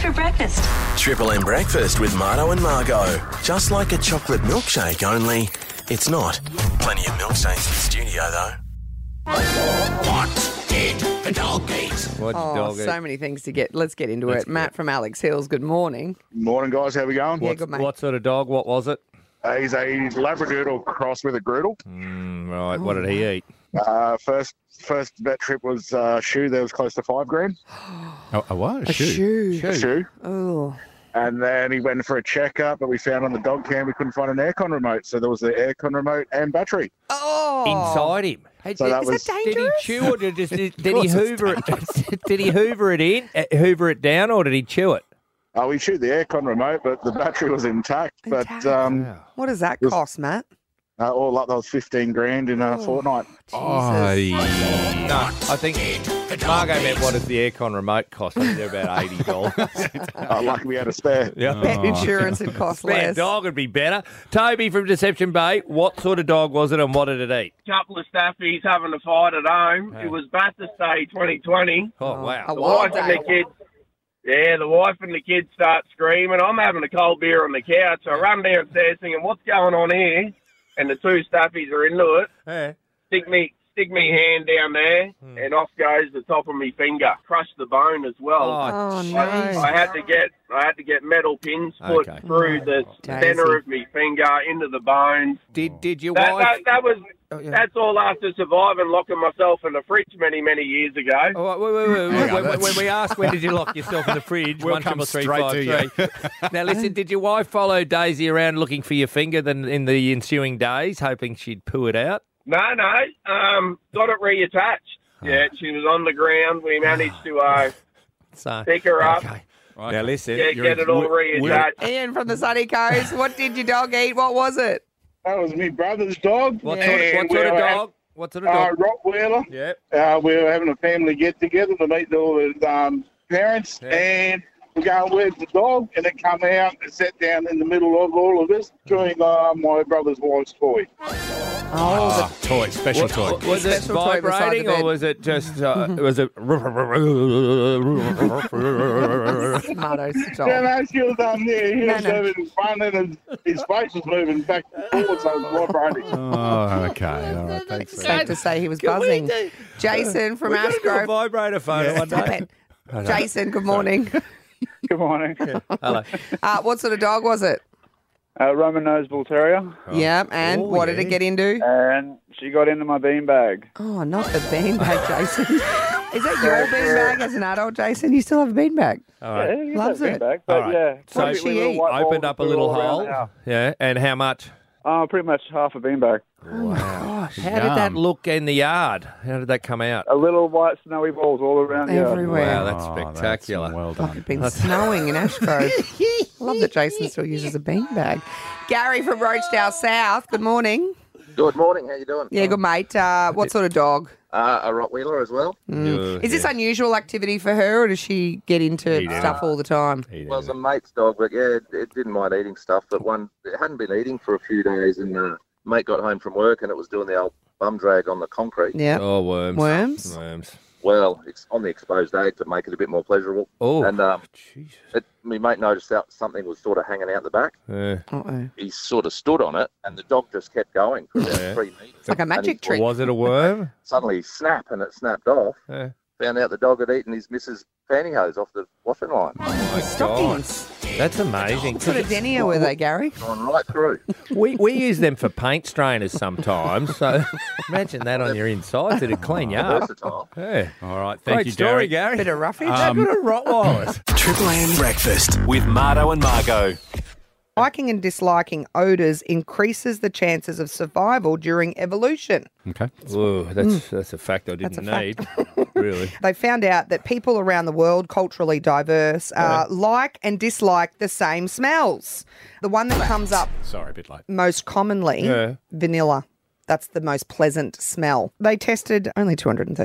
for breakfast? Triple M breakfast with Marto and Margot. Just like a chocolate milkshake, only it's not. Plenty of milkshakes in the studio, though. What did the dog eat? What'd your dog So eat? many things to get. Let's get into it. Matt from Alex Hills, good morning. Morning, guys. How we going? Yeah, good, mate. What sort of dog? What was it? He's a Labradoodle crossed with a Groodle. Right, what did he eat? First vet trip was shoe. That was close to $5,000. A what? A shoe. Shoe. Oh, And then he went for a checkup, but we found on the dog cam we couldn't find an aircon remote. So there was the aircon remote and battery. Inside him. Hey, So that is was- that Did he dangerous? chew or did he hoover it? Did he hoover it in, hoover it down, or did he chew it? We chewed the aircon remote, but the battery was intact. Intact. But What does that was- cost, Matt? all up, that was $15,000 in a fortnight. Jesus. No, I think Margot meant what does the aircon remote cost? I think they're about $80. Lucky we had a spare. Pet insurance would cost Spare less. dog would be better. Toby from Deception Bay, what sort of dog was it and what did it eat? Couple of staffies having a fight at home. It was Bathurst Day 2020. Oh, wow. A The wild wife and day. the kids. Yeah, the wife and the kids start screaming. I'm having a cold beer on the couch. I run downstairs thinking, what's going on here? And the two staffies are into it. Yeah. Stick me hand down there, and off goes the top of my finger. Crushed the bone as well. Oh, no. I had to get metal pins put Okay. through the Daisy. centre of my finger into the bones. Did your wife... That was yeah. that's all after surviving locking myself in the fridge many years ago. Oh, wait. When we asked when did you lock yourself in the fridge, We'll 1 come 353. Now listen, did your wife follow Daisy around looking for your finger then in the ensuing days, hoping she'd poo it out? No, got it reattached. Yeah, she was on the ground. We managed to So pick her up, okay. Now listen, get it all reattached. Ian from the Sunny Coast, what did your dog eat? What was it? That was my brother's dog. what Yeah. sort of And we dog? were What sort of dog? Rottweiler. Yep. We were having a family get together to meet all the parents, Yeah. and we go, where's the dog? And it come out and sat down in the middle of all of us, chewing my brother's wife's toy. Oh, Toy, special toy. Was it Special toy beside the vibrating bed. or was it just was it? Marto, Yeah, stop. no, she was he No, was no. moving fun, and his face was moving back and forward, so it was vibrating. Oh, okay. All right. Thanks. Safe to say he was buzzing. Jason from We gotta do a Ashgrove. vibrator phone one Stop day. it. Jason, good morning. Good morning. Hello. What sort of dog was it? Roman Nose Bull Terrier, Yeah, and Oh, what did it yeah. get into? and she got into my beanbag. Oh, not the beanbag, Jason. Is that your beanbag as an adult, Jason? You still have a beanbag? All right. you Loves got it. beanbag, All but right. yeah. So What did she eat? Opened up a little hole. Yeah, and how much? Pretty much half a beanbag. Wow. How did that look in the yard? How did that come out? A little white snowy balls all around the yard. Everywhere. Wow, that's spectacular. Well Like done. it's been snowing in Ashgrove. I love that Jason still uses a beanbag. Gary from Roachdale South, good morning. Good morning. How you doing? Yeah, good mate. What sort of dog? A Rottweiler as well. Is this unusual activity for her, or does she get into stuff all the time? Well, it's a mate's dog, but yeah, it didn't mind eating stuff. But it hadn't been eating for a few days, and mate got home from work, and it was doing the old bum drag on the concrete. Yeah. Oh, worms. Worms? Worms. Well, it's on the exposed egg to make it a bit more pleasurable. Oh, And Jesus. my mate noticed that something was sort of hanging out the back. Yeah. Uh-oh. He sort of stood on it, and the dog just kept going for about Yeah. 3 meters. It's like a magic trick. Was it a worm? Suddenly, snap, and it snapped off. Yeah. Found out the dog had eaten his missus' pantyhose off the washing line. Oh, my Stockings. God. That's amazing. What sort of denier were they, Gary? Gone right through. We use them for paint strainers sometimes, so imagine that on your insides. It'd clean you up. Versatile. Yeah. All right. Thank Great you, story, Gary. Gary. Bit of roughage. Good at Rottweilers. Triple M breakfast with Marto and Margot. Liking and disliking odours increases the chances of survival during evolution. Okay. Ooh, that's a fact I didn't need. Really. They found out that people around the world, culturally diverse, like and dislike the same smells. The one that comes up Sorry, a bit late. most commonly, Yeah. vanilla. That's the most pleasant smell. They tested only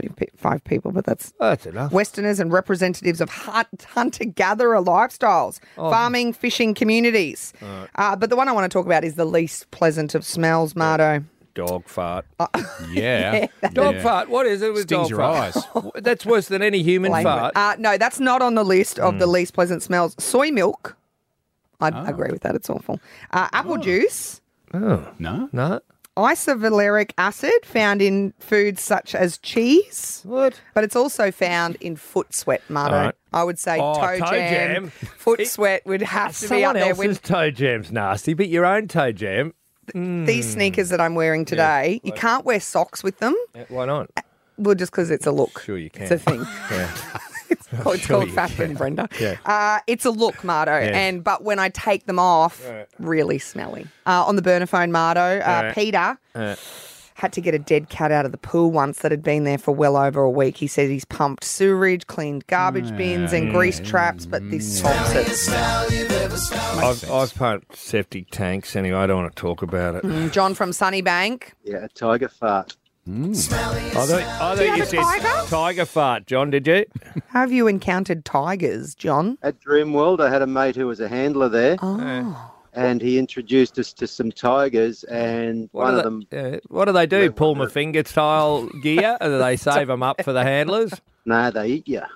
235 people, but that's That's enough. Westerners and representatives of hunter-gatherer lifestyles, farming, fishing communities. But the one I want to talk about is the least pleasant of smells, Marto. Dog fart. Yeah. Dog Yeah. fart. What is it with Stings dog your fart? eyes. That's worse than any human Blame fart. it. No, that's not on the list of the least pleasant smells. Soy milk. I'd agree with that. It's awful. Apple juice. Oh, No? no. Isovaleric acid found in foods such as cheese. What? But it's also found in foot sweat, Marto. All right. I would say Oh, toe toe jam, jam. foot sweat would have to be Someone up there. else's toe jam's nasty, but your own toe jam, These sneakers that I'm wearing today, you can't wear socks with them. why not? Well, just because it's a look. Sure you can. It's a thing. Yeah. It's called Sure you fashion, can. Brenda. Yeah. It's a look, Marto, but when I take them off, really smelly. On the burner phone, Marto, Peter had to get a dead cat out of the pool once that had been there for well over a week. He said he's pumped sewerage, cleaned garbage bins and greased traps, but this tops it. I've pumped septic tanks anyway. I don't want to talk about it. John from Sunnybank. Yeah, a tiger fart. I thought Do you have you a said tiger? tiger fart, John, did you? Have you encountered tigers, John? At Dreamworld, I had a mate who was a handler there, and he introduced us to some tigers, and one of them, What do they do? Pull my finger style gear? Or do they save them up for the handlers? no, they eat you.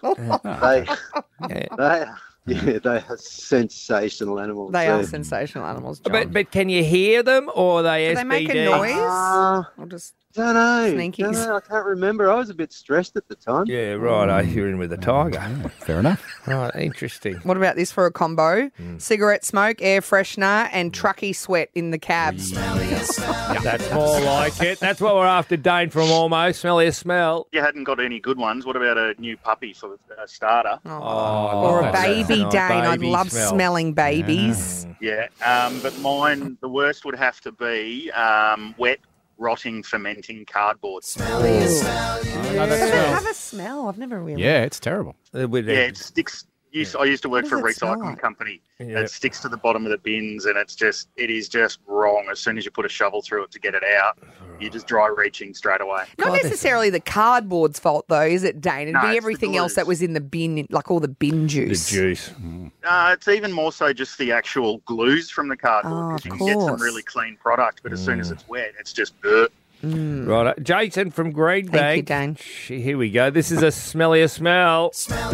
They are sensational animals. They are sensational animals, John. But can you hear them or are they Do SBD? they make a noise? Uh, Or just don't know. Sneakies. I can't remember. I was a bit stressed at the time. Yeah, right. You're in with a tiger. Fair enough. Right, interesting. What about this for a combo? Cigarette smoke, air freshener, and trucky sweat in the cabs. That's more like it. That's what we're after, Dane from Almost. Smelly a smell. You hadn't got any good ones. What about a new puppy for a starter? Or a baby, Oh, Dane. I'd baby love smell. smelling babies. Yeah, but mine, the worst would have to be wet, rotting, fermenting cardboard. Another Does it smell. have a smell? I've never really. Yeah, it's terrible. With Yeah, it sticks. I used to work What for a does it smell recycling like? company. Yeah. It sticks to the bottom of the bins, and it is just wrong. As soon as you put a shovel through it to get it out, you're just dry reaching straight away. Not necessarily the cardboard's fault, though, is it, Dane? It'd No, be it's the everything else glues. that was in the bin, like all the bin the juice. juice. It's even more so just the actual glues from the cardboard, Oh, because of you can get some course. really clean product, but as soon as it's wet, it's just dirt. Right. Jason from Greenbank. Thank you, Dane. Here we go. This is a smellier smell.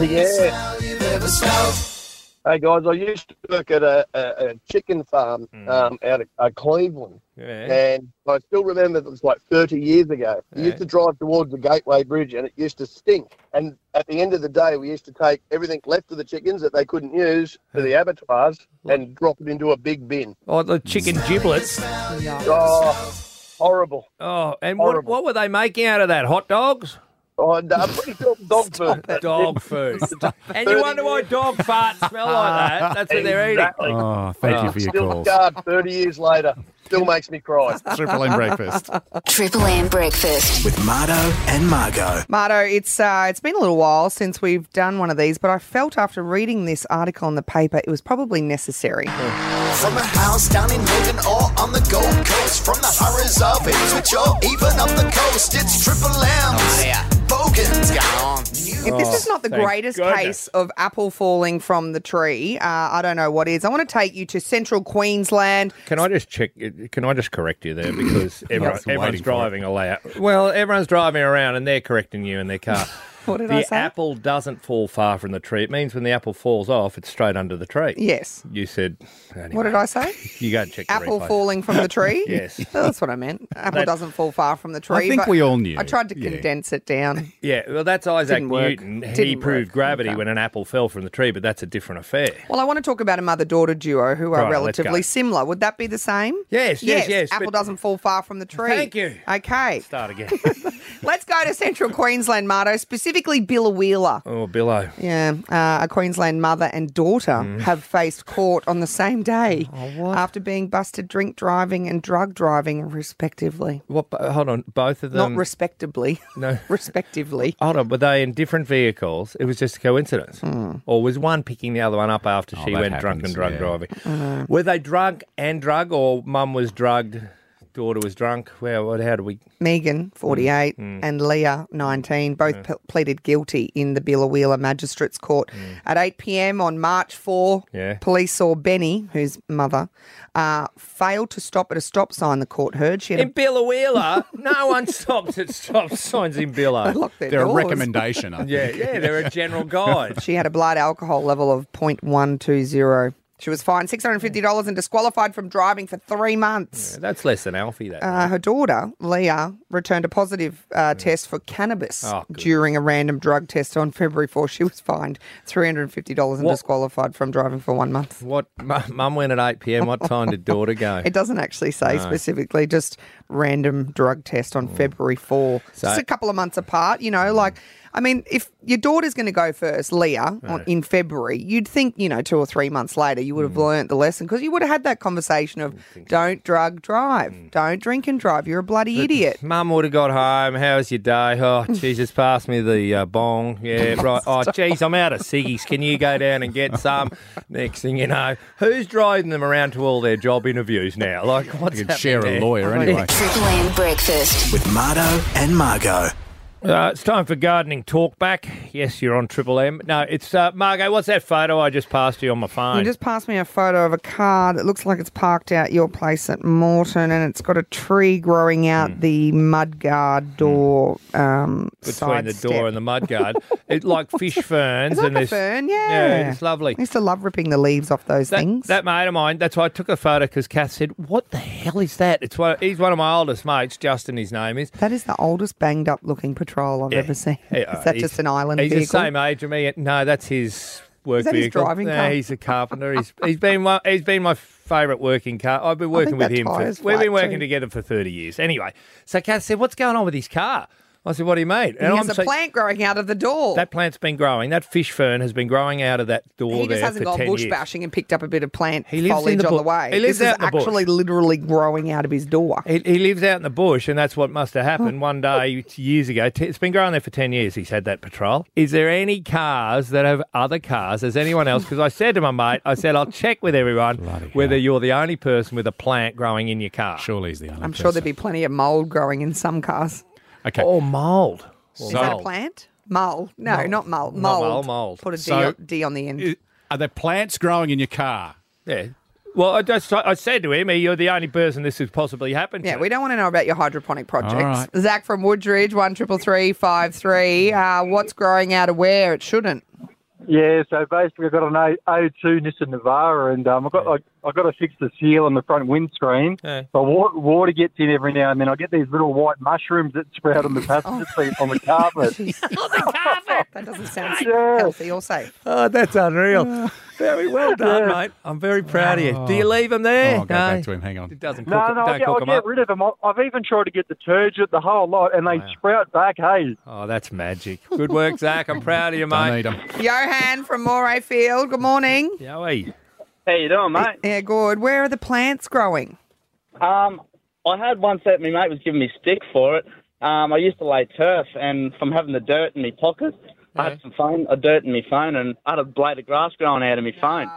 Hey guys, I used to work at a chicken farm out of Cleveland, Yeah. and I still remember it was like 30 years ago. We used to drive towards the Gateway Bridge, and it used to stink. And at the end of the day, we used to take everything left of the chickens that they couldn't use to the abattoirs and drop it into a big bin. Oh, the chicken giblets. Oh, horrible! Oh, and Horrible. what were they making out of that? Hot dogs? Oh, no, I'm pretty sure dog food. Dog food. And you wonder why dog farts smell like that? That's what they're eating. Exactly. Oh, thank you for your Still calls. scarred 30 years later. Still makes me cry. Triple M breakfast. Triple M breakfast. With Marto and Margot. Marto, it's been a little while since we've done one of these, but I felt after reading this article in the paper it was probably necessary. From a house down in Logan or on the Gold Coast, from the horrors of Ipswich or even up the coast, it's Triple M. Bogans. If this is not the thank greatest goodness. case of apple falling from the tree, I don't know what is. I want to take you to central Queensland. Can I just check? Can I just correct you there because everyone's waiting for driving everyone's driving around and they're correcting you in their car. What did I The say? apple doesn't fall far from the tree. It means when the apple falls off, it's straight under the tree. Yes. You said. Anyway, What did I say? You go and check the Apple replay. falling from the tree? Yes. Oh, that's what I meant. Apple That- doesn't fall far from the tree. I think but we all knew. I tried to Yeah. condense it down. Yeah, well, that's Isaac Didn't work. Newton. He Didn't proved work. gravity Okay. when an apple fell from the tree, but that's a different affair. Well, I want to talk about a mother-daughter duo who are Right, let's relatively go. similar. Would that be the same? Yes. Apple but- doesn't fall far from the tree. Thank you. Okay. Start again. Let's go to central Queensland, Marto, specifically Billawheeler. Oh, Billo. Yeah, a Queensland mother and daughter have faced court on the same day after being busted drink driving and drug driving, respectively. What? Hold on. Both of them. Not respectably, No. respectively. Hold on. Were they in different vehicles? It was just a coincidence. Or was one picking the other one up after she that went drunk happens, and drug yeah. driving? Were they drunk and drug, or mum was drugged? daughter was drunk. Well, how do we... Megan, 48, and Leah, 19, both pleaded guilty in the Billa Magistrates Court. At 8 p.m. on March 4, police saw Benny, whose mother, failed to stop at a stop sign, the court heard. She had in Billa, no one stops at stop signs in Billa. They're a recommendation. Yeah, they're a general guide. She had a blood alcohol level of 0.120. She was fined $650 and disqualified from driving for 3 months. Yeah, that's less than Alfie, that. Her daughter, Leah, returned a positive test for cannabis during a random drug test on February 4. She was fined $350 and disqualified from driving for 1 month. What? Mum went at 8 p.m. What time did daughter go? It doesn't actually say specifically, just random drug test on February 4. Just a couple of months apart, I mean, if your daughter's going to go first, Leah, in February, you'd think, 2 or 3 months later, you would have learnt the lesson because you would have had that conversation of don't drug drive, don't drink and drive, you're a bloody idiot. Mum would have got home, how was your day? Oh, Jesus, pass me the bong. Yeah, right. Oh, geez, I'm out of ciggies. Can you go down and get some? Next thing you know, who's driving them around to all their job interviews now? Like, what's happening share a lawyer anyway. Triple M Breakfast. With Marto and Margot. It's time for gardening talk back. Yes, you're on Triple M. No, it's Margot. What's that photo I just passed you on my phone? You just passed me a photo of a car that looks like it's parked out your place at Moreton, and it's got a tree growing out the mudguard door between the door and the mudguard. It's like fish ferns. It's like a fern, yeah. It's lovely. I used to love ripping the leaves off those things. That mate of mine. That's why I took a photo because Kath said, "What the hell is that?" He's one of my oldest mates. Justin, his name is. That is the oldest banged up looking patrol I've ever seen. Is that just an island vehicle? He's the same age as me. No, that's his work is that vehicle. His driving car? He's a carpenter. He's been my favourite working car. I've been working with him. We've been working together for 30 years. Anyway, so Kath said, "What's going on with his car?" I said, "What do you mean?" And there's a plant growing out of the door. That plant's been growing. That fish fern has been growing out of that door there for 10 years. He just hasn't gone bush bashing and picked up a bit of plant foliage on the way. This is actually literally growing out of his door. He lives out in the bush, and that's what must have happened one day years ago. It's been growing there for 10 years. He's had that patrol. Is there any cars that have other cars? Has anyone else? Because I said to my mate, I'll check with everyone whether you're the only person with a plant growing in your car. Surely he's the only I'm sure there'd be plenty of mould growing in some cars. Okay. Oh, mould. Is that a plant? Mull. No, not mull. Mould. Mould. Put a D on the end. Are there plants growing in your car? Yeah. Well, I said to him, you're the only person this has possibly happened to. Yeah, we don't want to know about your hydroponic projects. Right. Zach from Woodridge, 133353. What's growing out of where it shouldn't? Yeah, so basically I've got an O2 Nissan Navara, and I've got to fix the seal on the front windscreen. Yeah. So water gets in every now and then. I get these little white mushrooms that sprout on the passenger seat on the carpet. On the carpet? That doesn't sound healthy or safe. Oh, that's unreal. Very well done, mate. I'm very proud of you. Do you leave them there? I'll go back to him. Hang on. It doesn't cook No, I'll get rid of them. I've even tried to get detergent, the whole lot, and they sprout back, hey. Oh, that's magic. Good work, Zach. I'm proud of you, mate. Don't need them. Johan from Moray Field, good morning. Yoey. How you doing, mate? Yeah, good. Where are the plants growing? I had one set. My mate was giving me stick for it. I used to lay turf, and from having the dirt in my pocket, I had some dirt in my phone, and I had a blade of grass growing out of my phone.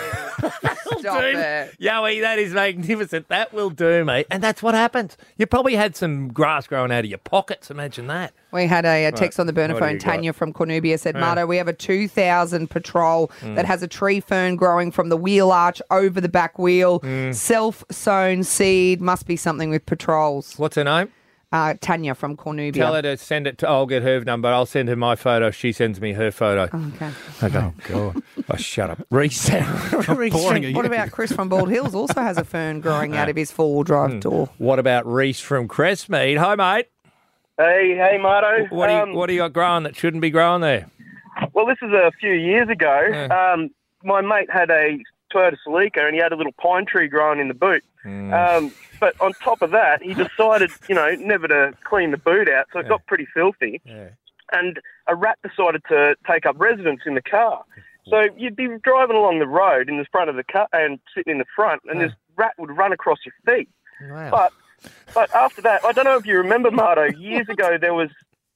Stop it. Yoey, that is magnificent. That will do, mate. And that's what happens. You probably had some grass growing out of your pockets. Imagine that. We had a text on the burner phone. Tanya from Cornubia said, Marto, we have a 2000 patrol that has a tree fern growing from the wheel arch over the back wheel. Self-sown seed. Must be something with patrols. What's her name? Tanya from Cornubia. Tell her to send it to... I'll get her number. I'll send her my photo. She sends me her photo. Okay. Oh, God. Oh, shut up. Reese. What about Chris from Bald Hills? Also has a fern growing out of his four-wheel drive door. What about Reese from Crestmead? Hi, mate. Hey, Marto. What do you got growing that shouldn't be growing there? Well, this is a few years ago. Yeah. My mate had a Toyota Celica, and he had a little pine tree growing in the boot. But on top of that, he decided, never to clean the boot out, so it got pretty filthy. Yeah. And a rat decided to take up residence in the car. So you'd be driving along the road in the front of the car and sitting in the front, and this rat would run across your feet. Wow. But after that, I don't know if you remember, Marto, years ago there was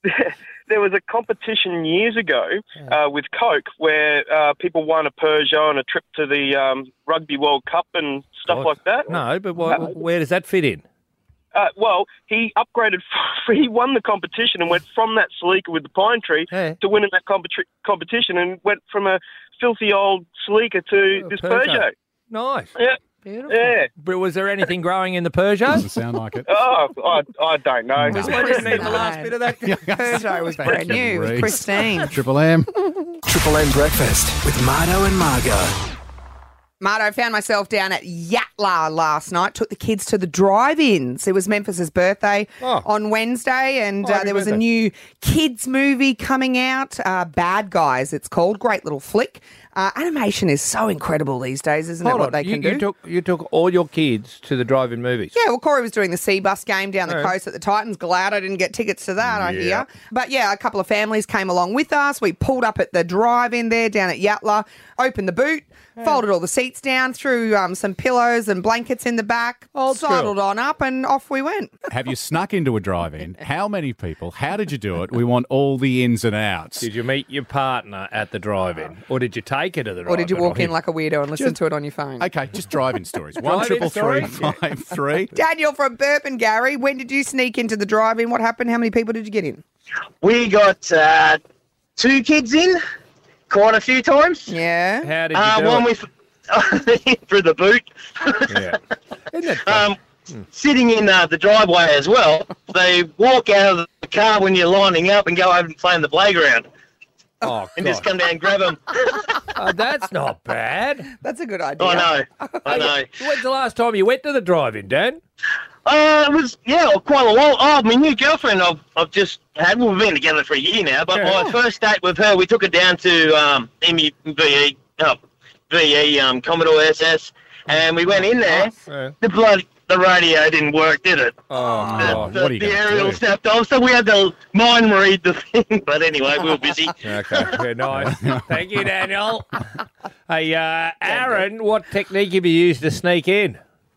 a competition years ago with Coke where people won a Peugeot and a trip to the Rugby World Cup and stuff like that. No, but where does that fit in? Well, he upgraded. He won the competition and went from that Celica with the pine tree to winning that competition, and went from a filthy old Celica to this Peugeot. Nice. Yeah. Beautiful. Yeah. But was there anything growing in the Peugeot? Doesn't sound like it. Oh, I don't know. I didn't need the last bit of that. Peugeot was brand new. It was pristine. Triple M. Triple M Breakfast with Mardo and Margo. Mardo, found myself down at Yatla last night. Took the kids to the drive-ins. It was Memphis's birthday on Wednesday, and there was a new kids movie coming out, Bad Guys it's called. Great little flick. Animation is so incredible these days, isn't it, what they can do? You took all your kids to the drive-in movies? Yeah, well, Corey was doing the Seabus game down the coast at the Titans. Glad I didn't get tickets to that, I hear. But, yeah, a couple of families came along with us. We pulled up at the drive-in there down at Yatla, opened the boot, folded all the seats down, threw some pillows and blankets in the back, sidled on up, and off we went. Have you snuck into a drive-in? How many people? How did you do it? We want all the ins and outs. Did you meet your partner at the drive-in? Or did you take her to the drive-in? Or did you walk in like a weirdo and listen to it on your phone? Okay, just drive-in stories. 1-333-553. Daniel from Burpengary, when did you sneak into the drive-in? What happened? How many people did you get in? We got 2 kids in quite a few times. Yeah. How did you do it? Through the boot. Yeah. Isn't it fun? Sitting in the driveway as well. They walk out of the car when you're lining up and go over and play in the playground. Oh, and just come down and grab them. That's not bad. That's a good idea. I know. When's the last time you went to the drive-in, Dan? It was, quite a while. Oh, my new girlfriend I've just had. We've been together for a year now, but my first date with her, we took her down to VE Commodore SS, and we went in there. The radio didn't work, did it? Oh, what are you the going to aerial do? snapped off, so we had to mind read the thing. But anyway, we were busy. Okay, yeah, nice. Thank you, Daniel. Hey, Aaron, what technique have you used to sneak in?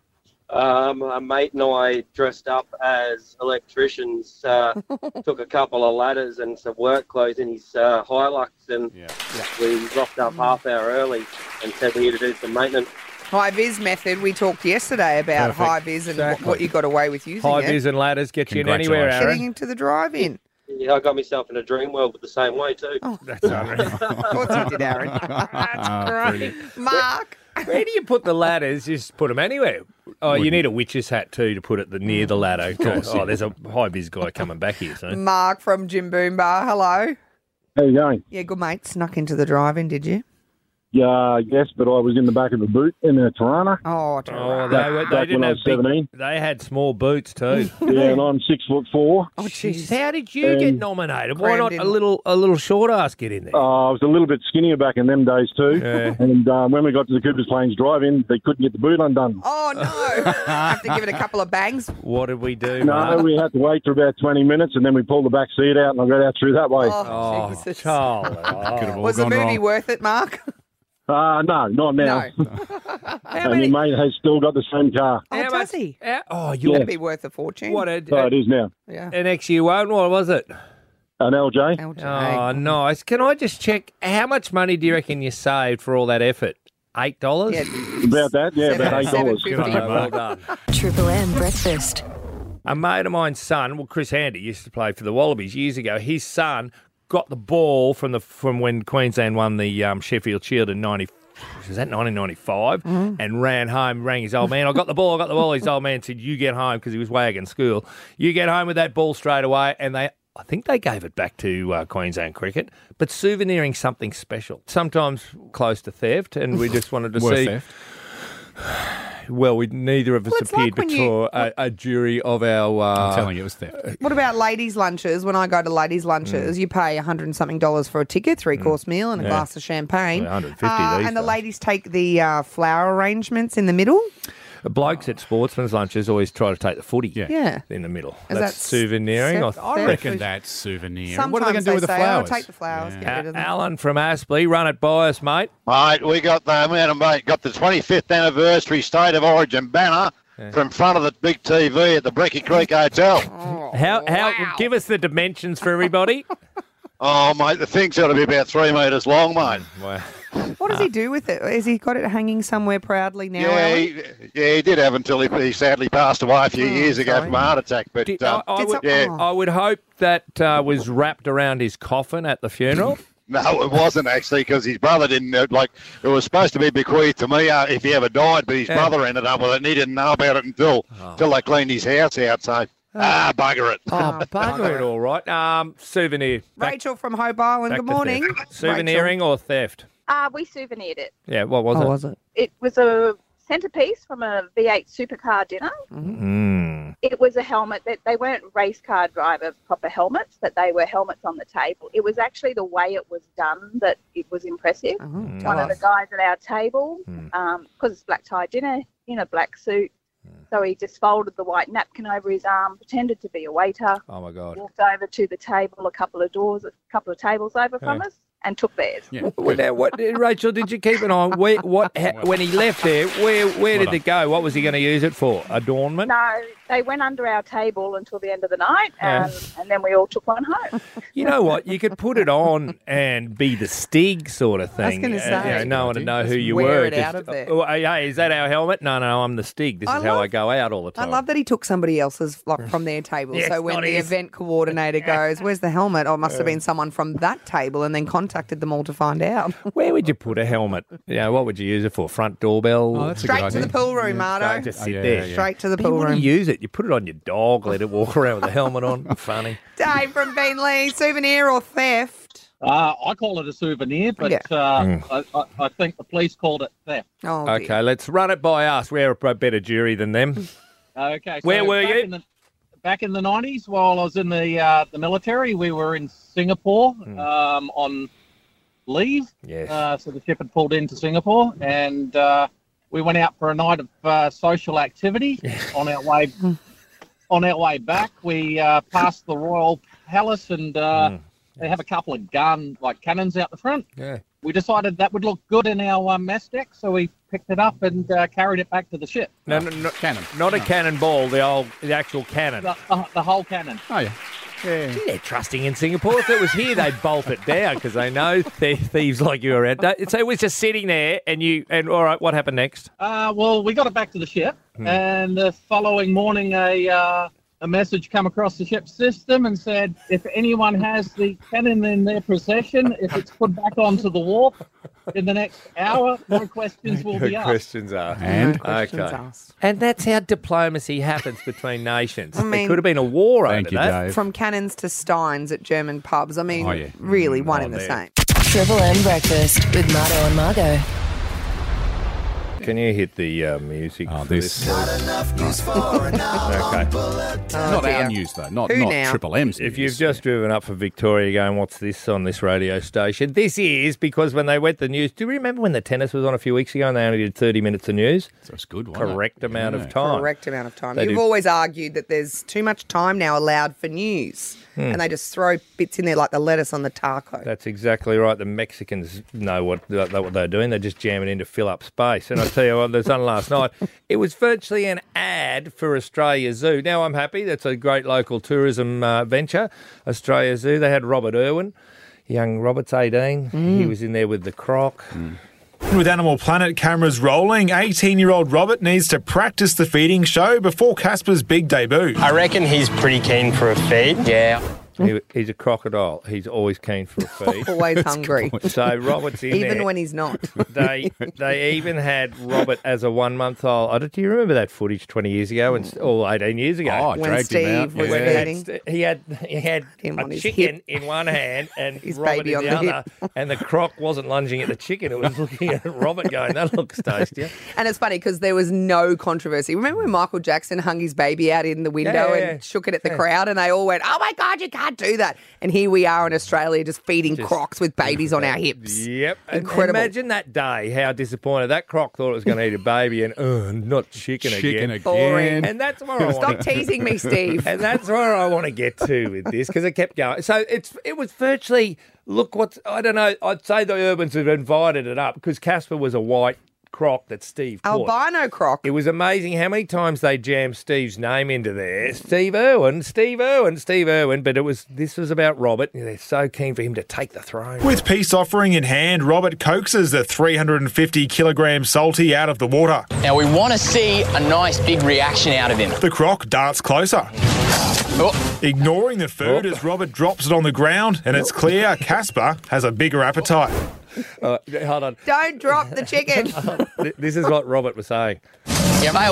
A mate and I dressed up as electricians, took a couple of ladders and some work clothes in his Hilux, and we rocked up half hour early and said we had to do some maintenance. High-vis method. We talked yesterday about high-vis and what you got away with using High-vis and ladders get you in anywhere, Aaron. Getting into the drive-in. Yeah, I got myself in a dream world with the same way too. Oh, that's unreal. Of course you did, Aaron. That's great. Mark. Where do you put the ladders? You just put them anywhere. Oh, you need a witch's hat too to put it near the ladder. Of course. Oh, there's a high-vis guy coming back here soon. Mark from Jim Boomba. Hello. How you going? Yeah, good mate. Snuck into the drive-in, did you? Yeah, yes, but I was in the back of the boot in a Tirana. Oh, they didn't have 17. They had small boots too. Yeah, and I'm 6'4". Oh, jeez. How did you get nominated? Why not a little short ass get in there? I was a little bit skinnier back in them days too. Yeah. And when we got to the Coopers Plains drive-in, they couldn't get the boot undone. Oh, no. Have to give it a couple of bangs. What did we do, No, Mark? we had to wait for about 20 minutes, and then we pulled the back seat out, and I got out through that way. Oh, Jesus. Charlie. Was the movie worth it, Mark? No, not now. And your mate has still got the same car. Oh, does he? You're going to be worth a fortune. So it is now. Yeah. An XU1, what was it? An LJ. Oh, nice. Can I just check, how much money do you reckon you saved for all that effort? $8? Yeah. About that, yeah, about $8. Good on you, well done. Triple M Breakfast. A mate of mine's son, Chris Handy, used to play for the Wallabies years ago. His son got the ball from when Queensland won the Sheffield Shield in 1995, and ran home, rang his old man. I got the ball. His old man said, you get home, because he was wagging school. You get home with that ball straight away, and I think they gave it back to Queensland Cricket, but souveniring something special, sometimes close to theft, and we just wanted to see. Theft. Well, neither of us appeared before a jury of our... I'm telling you, it was theft. What about ladies' lunches? When I go to ladies' lunches, you pay $100 and something for a ticket, 3-course meal and a glass of champagne. Well, 150 these and the days. ladies take the flower arrangements in the middle. The blokes at sportsmen's lunches always try to take the footy Yeah. in the middle. Is That's that souveniring. I reckon that's souvenir. Sometimes What are they going to do with the say, flowers? take the flowers, get rid of them. Alan from Aspley, run it by us, mate. Mate, we got the 25th anniversary State of Origin banner from front of the big TV at the Brecky Creek Hotel. Give us the dimensions for everybody. Oh, mate, the thing's got to be about 3 metres long, mate. Wow. What does he do with it? Has he got it hanging somewhere proudly now? Yeah, Alan? he did have until he sadly passed away a few years ago from a heart attack. But I would hope that was wrapped around his coffin at the funeral. No, it wasn't actually, because his brother didn't it was supposed to be bequeathed to me if he ever died, but his brother ended up with it, and he didn't know about it until they cleaned his house out. So bugger it. Oh, bugger it, all right. Souvenir. Rachel from Hope Island. Good morning. Souveniring or theft? We souvenired it. Yeah, what was it? What was it? It was a centrepiece from a V8 supercar dinner. It was a helmet that they weren't race car driver proper helmets, but they were helmets on the table. It was actually the way it was done that it was impressive. One of the guys at our table, because it's black tie dinner, in a black suit, so he just folded the white napkin over his arm, pretended to be a waiter. Oh my God! Walked over to the table, a couple of tables over from us, and took theirs. Yeah. Now, Rachel, did you keep an eye on when he left there? Where did it go? What was he going to use it for? Adornment? No, they went under our table until the end of the night, and then we all took one home. You know what? You could put it on and be the Stig sort of thing. I was going to say. No one to know who you wear were. It out of there. Hey, is that our helmet? No, I'm the Stig. This is how I go out all the time. I love that he took somebody else's from their table. Yes, so when the event coordinator goes, "Where's the helmet?" Oh, it must have been someone from that table, and then contacted them all to find out. Where would you put a helmet? What would you use it for? Front doorbell? Straight to the pool room, Marto. Just sit there. Straight to the pool room. room. You use it. You put it on your dog. Let it walk around with the helmet on. Funny. Dave from Beenleigh, souvenir or theft? I call it a souvenir, but I think the police called it theft. Oh, okay, let's run it by us. We're a better jury than them. Okay. So Where were you? Back in the 90s, while I was in the military, we were in Singapore on leave. Yes. So the ship had pulled into Singapore, and we went out for a night of social activity. On our way back, we passed the Royal Palace, and they have a couple of cannons out the front. Yeah. We decided that would look good in our mess deck, so we picked it up and carried it back to the ship. No, cannon. Not a cannonball, the actual cannon. The whole cannon. Oh, yeah. Yeah. Gee, they're trusting in Singapore. If it was here, they'd bolt it down because they know thieves like you are. So it was just sitting there, and all right, what happened next? Well, we got it back to the ship, and the following morning, a message come across the ship's system and said, if anyone has the cannon in their possession, if it's put back onto the wharf in the next hour, no questions will be asked. Questions asked. And? Asked. And that's how diplomacy happens between nations. There could have been a war over that. Dave. From cannons to steins at German pubs. I mean, really one in the same. Triple M Breakfast with Marto and Margot. Can you hit the music? Oh, this. Not enough news for an hour. Okay. Not our news, though. Not now? Triple M's If news. you've just driven up for Victoria going, what's this on this radio station? This is because when they went the news, do you remember when the tennis was on a few weeks ago and they only did 30 minutes of news? So it's good, wasn't it? Correct amount of time. Correct amount of time. They You've do. always argued that there's too much time now allowed for news. And they just throw bits in there like the lettuce on the taco. That's exactly right. The Mexicans know what they're doing. They just jam it in to fill up space. And I tell you what, there's one last night. It was virtually an ad for Australia Zoo. Now, I'm happy. That's a great local tourism venture, Australia Zoo. They had Robert Irwin. Young Robert's 18. He was in there with the croc. With Animal Planet cameras rolling, 18-year-old Robert needs to practice the feeding show before Casper's big debut. I reckon he's pretty keen for a feed. Yeah. He's a crocodile. He's always keen for a feed. Always hungry. So Robert's in there. Even when he's not. They even had Robert as a 1-month-old. Do you remember that footage 20 years ago, or 18 years ago? Oh, I When dragged him out. Steve was Yeah. feeding. He had Him on a his chicken hip. in one hand and His Robert baby in on the the other, and the croc wasn't lunging at the chicken. It was looking at Robert going, that looks tasty. And it's funny because there was no controversy. Remember when Michael Jackson hung his baby out in the window and shook it at the crowd and they all went, oh my God, you can't do that. And here we are in Australia just feeding crocs with babies on our hips. Yep. Incredible. Imagine that day, how disappointed. That croc thought it was going to eat a baby and, not chicken again. Boring. And that's where I want Stop teasing me, Steve. And that's where I want to get to with this because it kept going. So it was virtually, I don't know, I'd say the Urbans have invited it up because Casper was a white croc that Steve caught. Albino croc. It was amazing how many times they jammed Steve's name into there. Steve Irwin. But this was about Robert. They're so keen for him to take the throne. With peace offering in hand, Robert coaxes the 350-kilogram salty out of the water. Now we want to see a nice big reaction out of him. The croc darts closer. Ignoring the food as Robert drops it on the ground, and it's clear Casper has a bigger appetite. Hold on. Don't drop the chicken. This is what Robert was saying. Yeah, bail.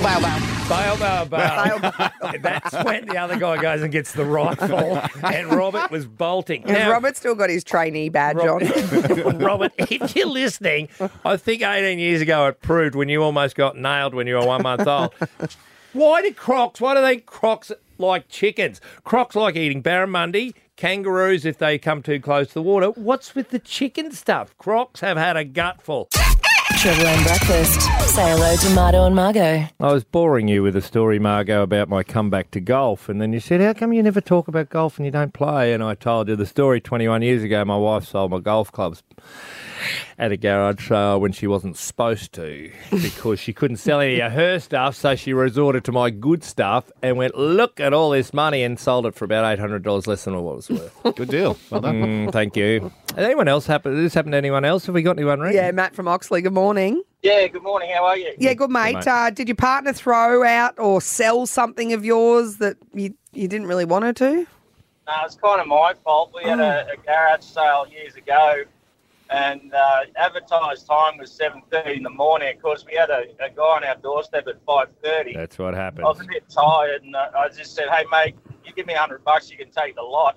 That's when the other guy goes and gets the rifle, and Robert was bolting. Has Robert still got his trainee badge on? Robert, if you're listening, I think 18 years ago it proved when you almost got nailed when you were 1 month old. Why do they crocs like chickens? Crocs like eating barramundi, kangaroos if they come too close to the water. What's with the chicken stuff? Crocs have had a gutful. Triple M Breakfast. Say hello to Marto and Margot. I was boring you with a story, Margot, about my comeback to golf, and then you said, how come you never talk about golf and you don't play? And I told you the story 21 years ago. My wife sold my golf clubs at a garage sale when she wasn't supposed to because she couldn't sell any of her stuff, so she resorted to my good stuff and went, look at all this money, and sold it for about $800 less than what it was worth. Good deal. Well done. Thank you. Anyone else happen? Did this happen to anyone else? Have we got anyone ringing? Yeah, Matt from Oxley. Good morning. Yeah, good morning. How are you? Yeah, good, mate. Did your partner throw out or sell something of yours that you didn't really want her to? No, it's kind of my fault. We had a garage sale years ago, and advertised time was 7:30 in the morning. Of course, we had a guy on our doorstep at 5:30. That's what happened. I was a bit tired, and I just said, "Hey, mate, you give me $100, you can take the lot."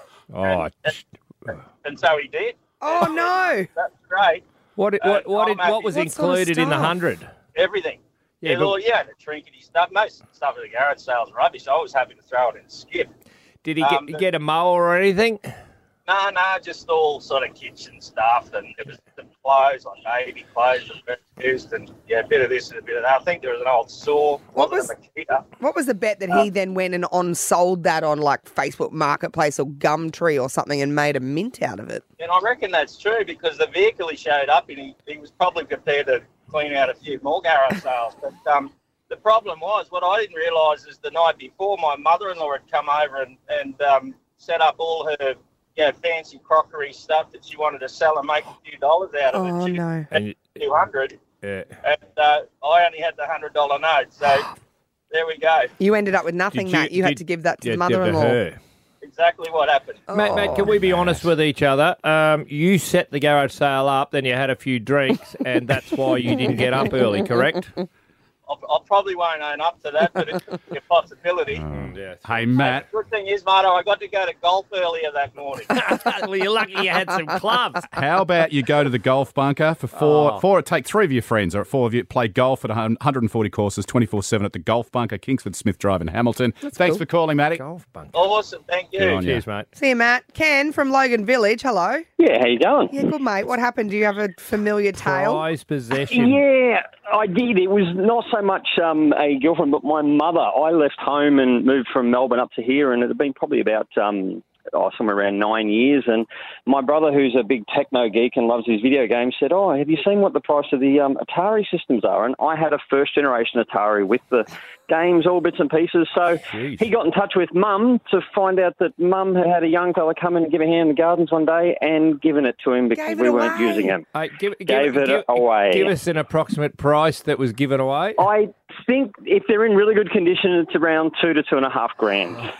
And so he did. Oh no! That's great. What was included in the 100? Everything. Yeah, the trinkety stuff. Most stuff at the garage sale is rubbish. I was happy to throw it in skip. Did he get a mower or anything? No, just all sort of kitchen stuff, and it was some clothes, like baby clothes that were used, and a bit of this and a bit of that. I think there was an old saw. What was the bet that he then went and sold that on like Facebook Marketplace or Gumtree or something and made a mint out of it? And I reckon that's true because the vehicle he showed up in, he was probably prepared to clean out a few more garage sales. But the problem was, what I didn't realise is the night before, my mother-in-law had come over and set up all her fancy crockery stuff that she wanted to sell and make a few dollars out of it. Oh, no. And $200. Yeah. And I only had the $100 note. So there we go. You ended up with nothing, Matt. You had to give that to the mother-in-law. Exactly what happened. Matt, can we be honest with each other? You set the garage sale up, then you had a few drinks, and that's why you didn't get up early, correct? I probably won't own up to that, but it's a possibility. Hey, Matt. The good thing is, Marto, I got to go to golf earlier that morning. Well, you're lucky you had some clubs. How about you go to the golf bunker for take 3 of your friends or 4 of you, play golf at 140 courses 24/7 at the golf bunker, Kingsford Smith Drive in Hamilton. Thanks for calling, Matty. Golf bunker. Awesome, thank you. Cheers, mate. See you, Matt. Ken from Logan Village, hello. Yeah, how you going? Yeah, good, mate. What happened? Do you have a familiar tale? Prize possession. Yeah, I did. It was not so much a girlfriend, but my mother. I left home and moved from Melbourne up to here, and it had been probably about somewhere around 9 years. And my brother, who's a big techno geek and loves his video games, said, have you seen what the price of the Atari systems are? And I had a first-generation Atari with the games, all bits and pieces. So he got in touch with Mum to find out that Mum had a young fella come in and give a hand in the gardens one day and given it to him because we weren't using it. Gave it away. Give us an approximate price that was given away. I think if they're in really good condition, it's around $2,000 to $2,500.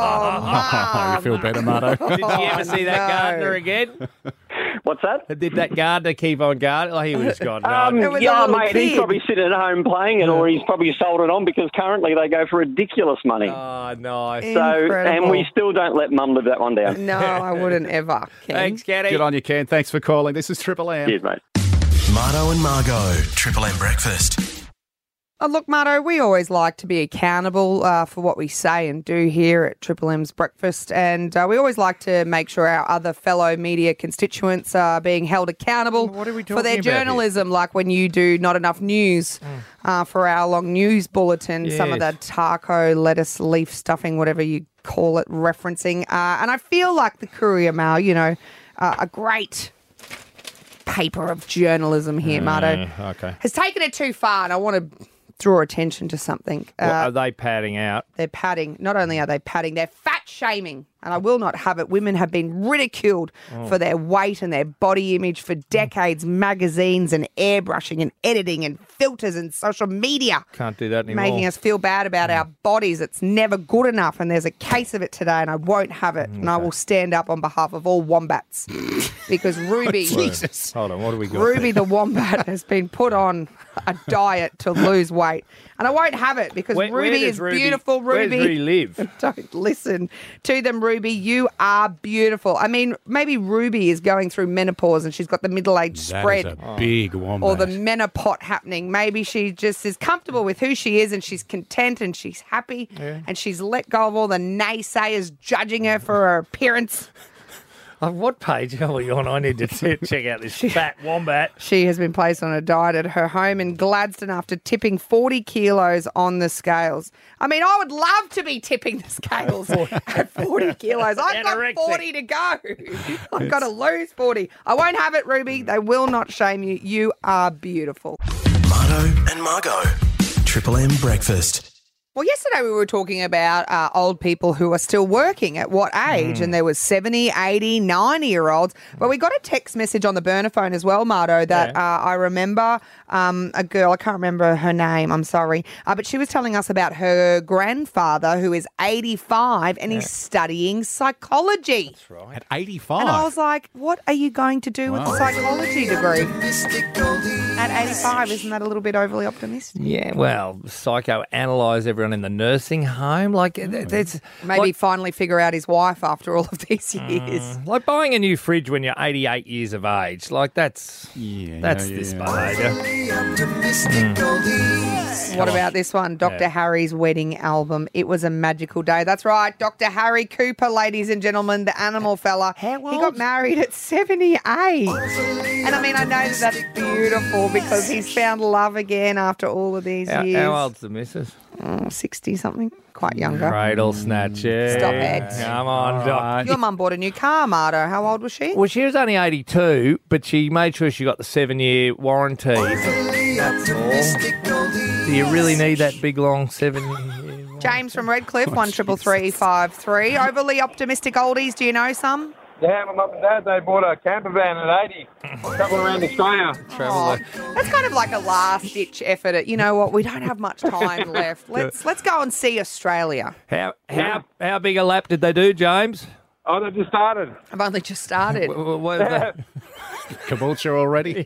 You feel better, Marto? Did you ever see that gardener again? What's that? Did that gardener keep on gardening? Oh, he was gone. Mate, he's probably sitting at home playing it, or he's probably sold it on because currently they go for ridiculous money. Oh, nice. So, and we still don't let Mum live that one down. No, I wouldn't ever. Ken. Thanks, Kenny. Good on you, Ken. Thanks for calling. This is Triple M. Cheers, mate. Marto and Margot, Triple M Breakfast. Look, Marto, we always like to be accountable for what we say and do here at Triple M's Breakfast, and we always like to make sure our other fellow media constituents are being held accountable for their journalism, like when you do Not Enough News for our long news bulletin, some of the taco, lettuce, leaf stuffing, whatever you call it, referencing. And I feel like the Courier Mail, a great paper of journalism here, Marto. Okay. Has taken it too far, and I want to draw attention to something. Are they padding out? They're padding. Not only are they padding, they're fat shaming. And I will not have it. Women have been ridiculed for their weight and their body image for decades. Magazines and airbrushing and editing and filters and social media. Can't do that anymore. Making us feel bad about our bodies. It's never good enough. And there's a case of it today, and I won't have it. And I will stand up on behalf of all wombats. Because Ruby... Jesus. Hold on, what do we got? Ruby the wombat has been put on a diet to lose weight. And I won't have it because Ruby is beautiful. Ruby, where does Ruby live? Don't listen to them, Ruby. You are beautiful. I mean, maybe Ruby is going through menopause and she's got the middle-age spread. That is a big wombat. Or the menopot happening. Maybe she just is comfortable with who she is and she's content and she's happy and she's let go of all the naysayers judging her for her appearance. What page are we on? I need to check out this fat wombat. She has been placed on a diet at her home in Gladstone after tipping 40 kilos on the scales. I mean, I would love to be tipping the scales at 40 kilos. I've got 40 to go. I've got to lose 40. I won't have it, Ruby. They will not shame you. You are beautiful. Marto and Margot. Triple M Breakfast. Well, yesterday we were talking about old people who are still working, at what age, and there was 70, 80, 90-year-olds. But we got a text message on the burner phone as well, Marto, that I remember a girl, I can't remember her name, I'm sorry, but she was telling us about her grandfather who is 85 and he's studying psychology. That's right. At 85? And I was like, what are you going to do with the psychology degree? At 85, isn't that a little bit overly optimistic? Yeah, well, psychoanalyse everyone in the nursing home. Like, it's maybe finally figure out his wife after all of these years. Like buying a new fridge when you're 88 years of age. Like, that's this behaviour. What about this one? Dr. Harry's wedding album. It was a magical day. That's right. Dr. Harry Cooper, ladies and gentlemen, the animal fella. He got married at 78. And I mean, I know that's beautiful because he's found love again after all of these years. How old's the missus? 60-something. Quite younger. Cradle snatcher. Stop it. Come on, Doc. Your mum bought a new car, Marto. How old was she? Well, she was only 82, but she made sure she got the 7-year warranty. That's all. Do you really need that big, long 7-year? James from Redcliffe, 133353. Overly optimistic oldies, do you know some? Yeah, my mum and dad, they bought a camper van at 80. Travelling around Australia. That's kind of like a last-ditch effort. You know what? We don't have much time left. Let's go and see Australia. How big a lap did they do, James? Oh, they just started. I've only just started. Caboolture already?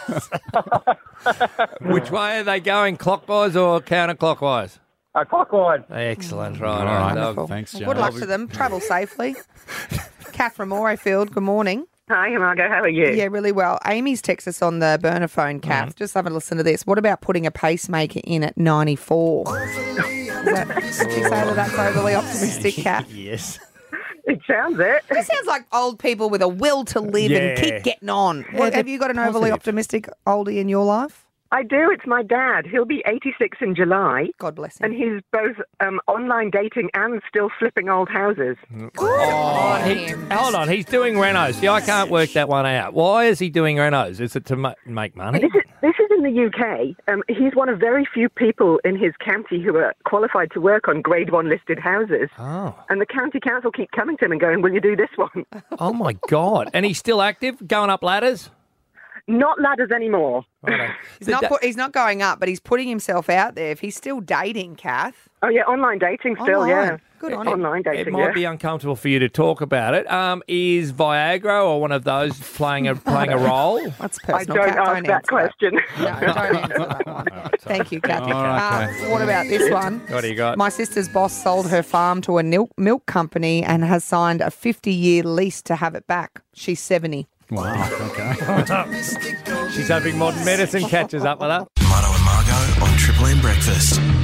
Which way are they going, clockwise or counterclockwise? Clockwise. Excellent, right. All right. Thanks, James. Good luck to them. Travel safely. Kath from Morayfield, good morning. Hi, Margot. How are you? Yeah, really well. Amy's texted us on the burner phone, Kath. Just have a listen to this. What about putting a pacemaker in at 94? Would you say that's overly optimistic, Kath? Yes. It sounds it. It sounds like old people with a will to live and keep getting on. Have you got an overly optimistic oldie in your life? I do. It's my dad. He'll be 86 in July. God bless him. And he's both online dating and still flipping old houses. Hold on. He's doing renos. See, I can't work that one out. Why is he doing renos? Is it to make money? This is in the UK. He's one of very few people in his county who are qualified to work on Grade 1 listed houses. Oh. And the county council keep coming to him and going, will you do this one? Oh, my God. And he's still active, going up ladders? Not ladders anymore. He's not going up, but he's putting himself out there. If he's still dating, Kath. Oh, yeah, online dating still, yeah. Good on him. Online dating, It might be uncomfortable for you to talk about it. Is Viagra or one of those playing a role? That's personal. I don't ask that question. No, don't answer that one. Thank you, Kathy. Okay. What about this one? What do you got? My sister's boss sold her farm to a milk company and has signed a 50-year lease to have it back. She's 70. Wow, okay. She's hoping modern medicine catches up with her. Marto and Margot on Triple M Breakfast.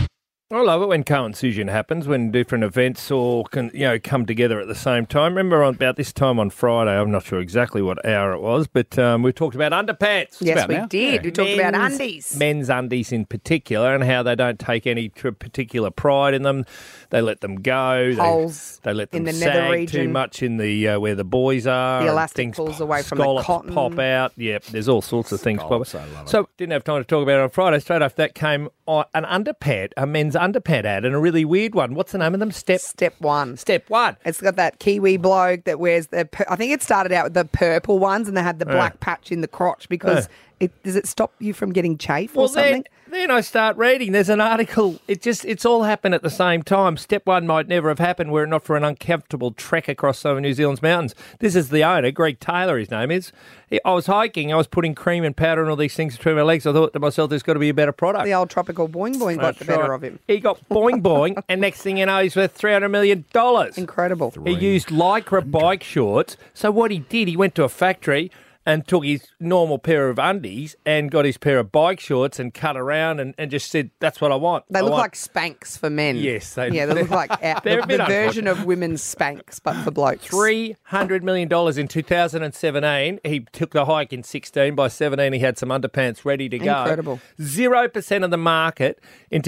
I love it when coincision happens, when different events all can, come together at the same time. Remember about this time on Friday, I'm not sure exactly what hour it was, but we talked about underpants. Yes, we did. Yeah. We talked about undies. Men's undies in particular, and how they don't take any particular pride in them. They let them go. Holes they let them in the nether sag region. too much in the where the boys are. The and elastic things pulls away from the scallops cotton. pop out. Yep, there's all sorts of things pop out. I love it. So didn't have time to talk about it on Friday. Straight after that came an underpant, a men's underpant ad, and a really weird one. What's the name of them? Step one. Step one. It's got that Kiwi bloke that wears I think it started out with the purple ones and they had the black patch in the crotch because does it stop you from getting chafe or something? Then I start reading. There's an article. It's all happened at the same time. Step one might never have happened were it not for an uncomfortable trek across some of New Zealand's mountains. This is the owner, Greg Taylor, his name is. I was hiking. I was putting cream and powder and all these things between my legs. I thought to myself, there's got to be a better product. The old tropical boing boing got the better of him. He got boing boing, and next thing you know, he's worth $300 million. Incredible. He used Lycra bike shorts. So what he did, he went to a factory and took his normal pair of undies and got his pair of bike shorts and cut around and just said, that's what I want. They look like Spanx for men. Yes. They look like the version of women's Spanx, but for blokes. $300 million in 2017. He took the hike in 16. By 17, he had some underpants ready to go. Incredible. 0% of the market in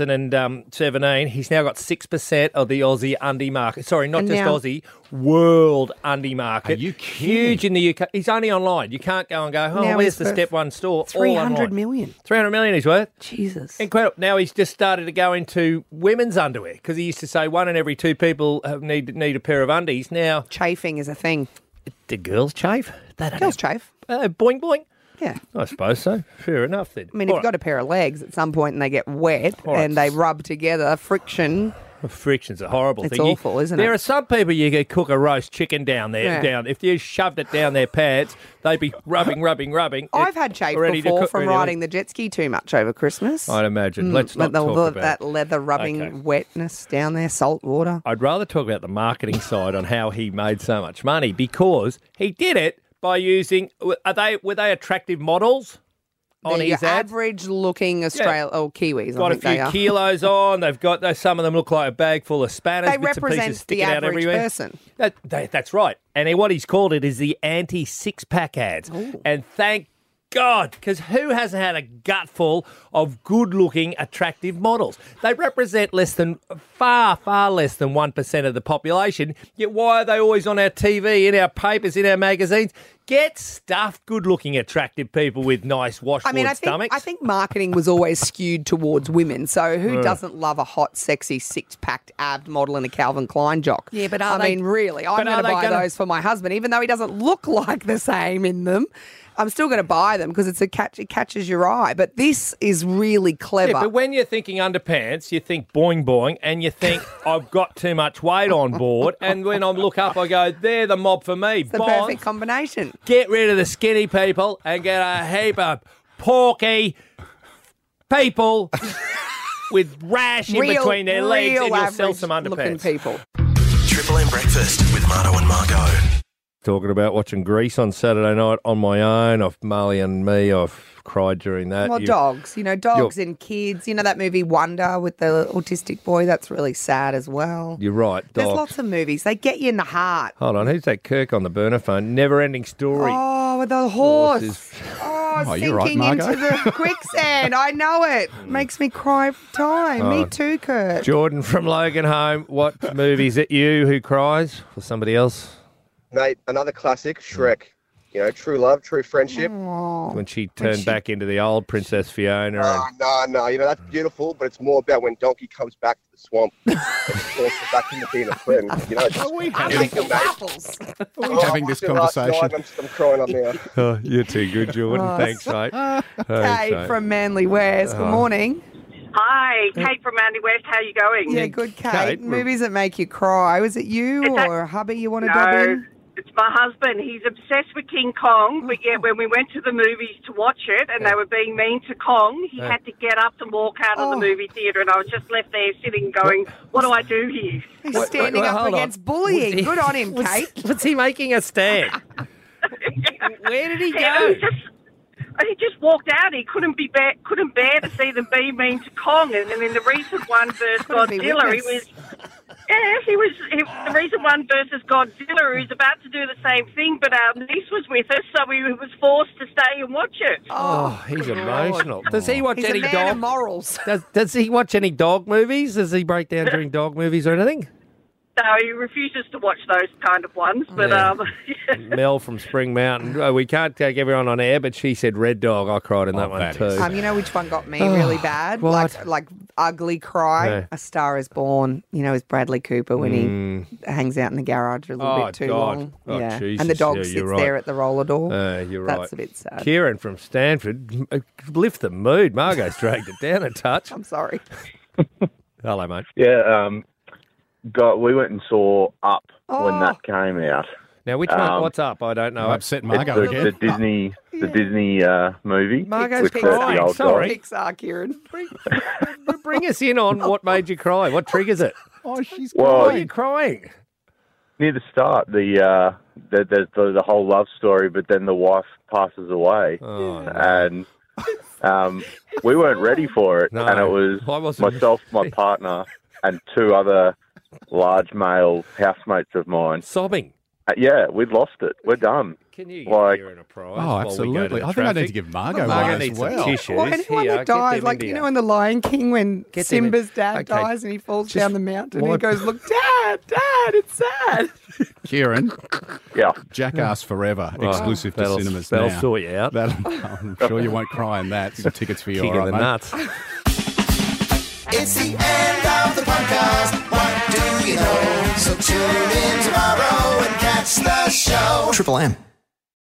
2017. He's now got 6% of the Aussie undie market. Sorry, not just Aussie, world undie market. Are you kidding? Huge in the UK. He's only online. You can't go and go, where's the Step One store? 300 million. 300 million he's worth. Jesus. Incredible. Now he's just started to go into women's underwear because he used to say 1 in every 2 people need a pair of undies. Now chafing is a thing. Do girls chafe? Girls chafe. Boing boing. Yeah. I suppose so. Fair enough then. I mean, if you've got a pair of legs at some point and they get wet and they rub together, friction. Friction's a horrible thing. It's awful, isn't it? There are some people you could cook a roast chicken down there. Yeah. If you shoved it down their pants, they'd be rubbing. I've had chafe before from riding the jet ski too much over Christmas. I'd imagine. Let's not talk about that leather rubbing wetness down there, salt water. I'd rather talk about the marketing side on how he made so much money because he did it by using. Were they attractive models? On his average-looking Australian Kiwis. Got a few kilos on. They've got some of them look like a bag full of spanners. They bits and represent pieces sticking the out average everywhere. person. That's right. And what he's called it is the anti-six-pack ads. Ooh. And thank God, because who hasn't had a gutful of good-looking, attractive models? They represent far less than 1% of the population. Yet why are they always on our TV, in our papers, in our magazines? Get stuffed, good-looking, attractive people with nice washboard stomachs. I think marketing was always skewed towards women. So who doesn't love a hot, sexy, six-packed, abs model in a Calvin Klein jock? Yeah, but really, I'm going to buy those for my husband, even though he doesn't look like the same in them. I'm still going to buy them because it catches your eye. But this is really clever. Yeah, but when you're thinking underpants, you think boing boing, and you think I've got too much weight on board. And when I look up, I go, they're the mob for me. It's the perfect combination. Get rid of the skinny people and get a heap of porky people with rash in between their legs, and you'll sell some underpants. People. Triple M Breakfast with Marto and Margo. Talking about watching Grease on Saturday night on my own, off Marley and me, I've cried during that. Well, dogs and kids. You know that movie Wonder with the autistic boy? That's really sad as well. You're right, dogs. There's lots of movies. They get you in the heart. Hold on, who's that Kirk on the burner phone? Never-ending story. Oh, with the horse. Sinking right, Margo. into the quicksand. I know it. Makes me cry every time. Me too, Kurt. Jordan from Logan Home, what movie is it you who cries or somebody else? Mate, another classic, Shrek. You know, true love, true friendship. When she turned back into the old Princess Fiona. No. You know, that's beautiful, but it's more about when Donkey comes back to the swamp and forces her back into being a friend. You know, it's having this conversation. I'm crying on now. Oh, you're too good, Jordan. Thanks, mate. Kate from Manly West. Good morning. Hi, Kate from Manly West. How are you going? Yeah, good, Kate. Movies that make you cry. Was it you or a hubby you want to dub in? It's my husband. He's obsessed with King Kong, but yet when we went to the movies to watch it and they were being mean to Kong, he had to get up and walk out of the movie theatre, and I was just left there sitting going, what do I do here? He's standing up against bullying. Good on him, Kate. Was he making a stand? Where did he go? he just walked out. He couldn't bear to see them be mean to Kong. And then in the recent one versus Godzilla, the recent one versus Godzilla, he was about to do the same thing, but our niece was with us, so he was forced to stay and watch it. Oh, he's emotional. Does he watch any a man dog of morals? Does he watch any dog movies? Does he break down during dog movies or anything? No, he refuses to watch those kind of ones. But Mel from Spring Mountain. We can't take everyone on air, but she said Red Dog. I cried in that one too. You know which one got me really bad? What? Like ugly cry. Yeah. A Star Is Born. You know, is Bradley Cooper when he hangs out in the garage a little bit too long. Oh, yeah, Jesus. and the dog Yeah, sits you're right. there at the roller door. You're right. That's a bit sad. Kieran from Stanford, lift the mood. Margot's dragged it down a touch. I'm sorry. Hello, mate. Yeah, we went and saw Up when that came out. Now, which one? What's Up? I don't know. Upset It's Margot again. the Disney movie. Margot's with crying. the old Sorry. guy. Pixar, Kieran. Bring us in on what made you cry. What triggers it? Oh, she's Well, Why are you crying? Near the start, the whole love story, but then the wife passes away, and we weren't ready for it. No, and it was I wasn't myself, my partner, and two other large male housemates of mine. Sobbing. Yeah, we'd lost it. We're done. Can you give Kieran a prize? Oh, while we go to absolutely. the I think I need traffic? to give Margot Margot one as needs well. some tissues. Well, anyone Here, that get dies, them like, into you you. know, in The Lion King when Get them in. Simba's dad Okay. dies and he falls Just down the mountain and he wipe- goes, look, Dad, it's sad. Kieran. Yeah. Jackass Forever, Oh, exclusive to that'll- cinemas that'll now. sort you out. I'm sure you won't cry in that. Some tickets for you, Kick all in right, the mate? nuts. It's the end of the podcast. What do you know? So tune in tomorrow and catch the show. Triple M.